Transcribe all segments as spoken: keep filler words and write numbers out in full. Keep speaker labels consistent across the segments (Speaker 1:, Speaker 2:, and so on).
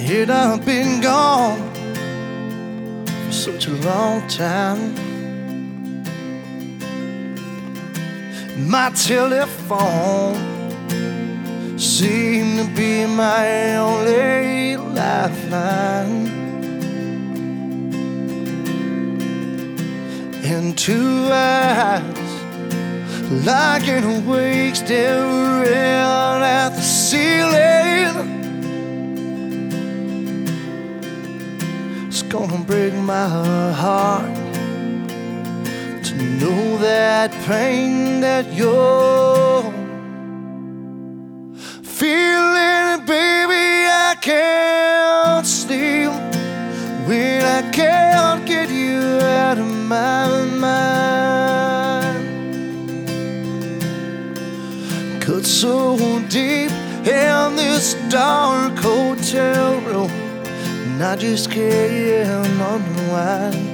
Speaker 1: Yet I've been gone for such a long time. My telephone seemed to be my only lifeline. And two eyes like an awake staring at the ceiling. It's gonna break my heart to know that pain that you're feeling. Baby, I can't sleep when I can't get you out of my mind. Cut so deep in this dark hotel room, and I just can't unwind.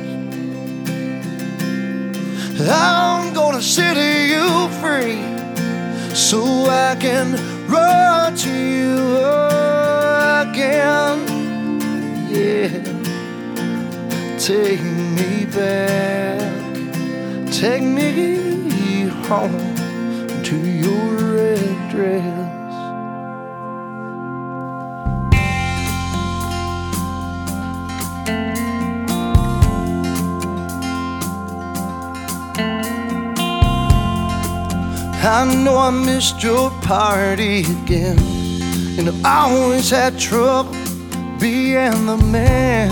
Speaker 1: I'm gonna set you free so I can run to you again. Yeah, take me back, take me home to your red dress. I know I missed your party again, and I always had trouble being the man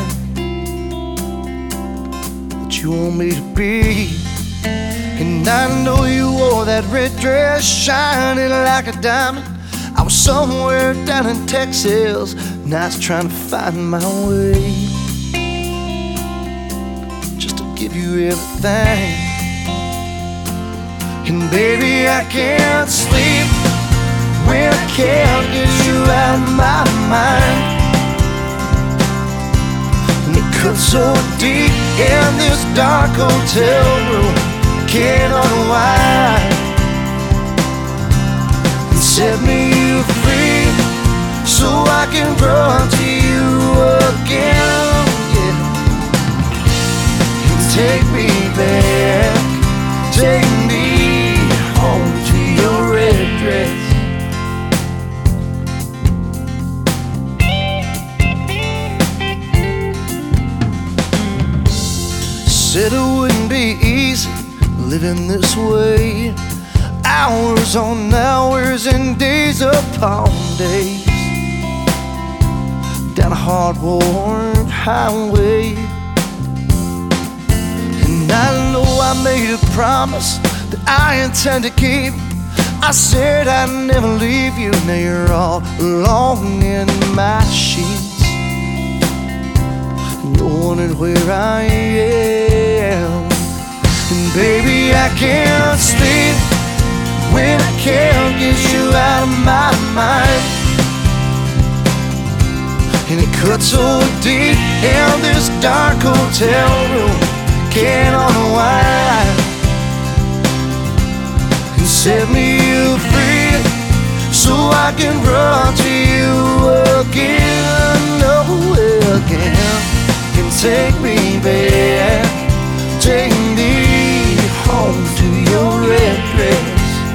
Speaker 1: that you want me to be. And I know you wore that red dress shining like a diamond. I was somewhere down in Texas, and I was trying to find my way just to give you everything. And baby, I can't sleep when I can't get you out of my mind. And it cuts so deep in this dark hotel room, can't unwind. And set me free so I can run to you again. Yeah. And take me back, take me home to your red dress. Said it wouldn't be easy living this way, hours on hours and days upon days, down a hard-worn highway. And I know I made a promise that I intend to keep. I said I'd never leave you. Now you're all alone in my sheets, and you're wondering where I am. And baby, I can't sleep when I can't get you out of my mind. And it cuts so deep in this dark hotel room, can't unwind. Set me free so I can run to you again, oh again. And take me back, take me home to your red dress.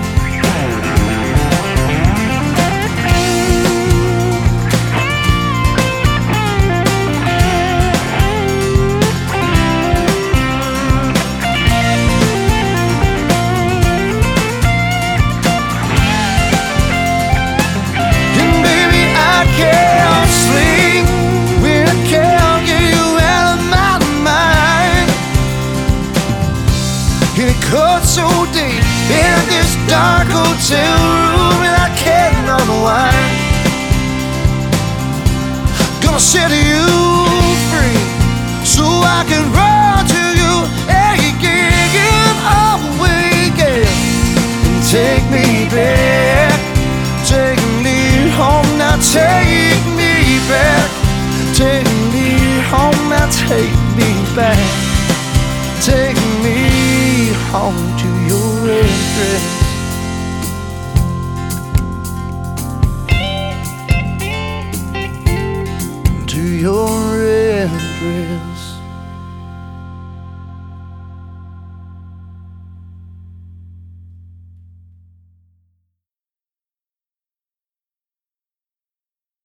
Speaker 1: Cut so deep in this dark hotel room, and I can't unwind. Gonna set you free so I can run to you again, oh again. And take me back, take me home now, take me back, take me home now, take me back, take me home to your red dress. undress.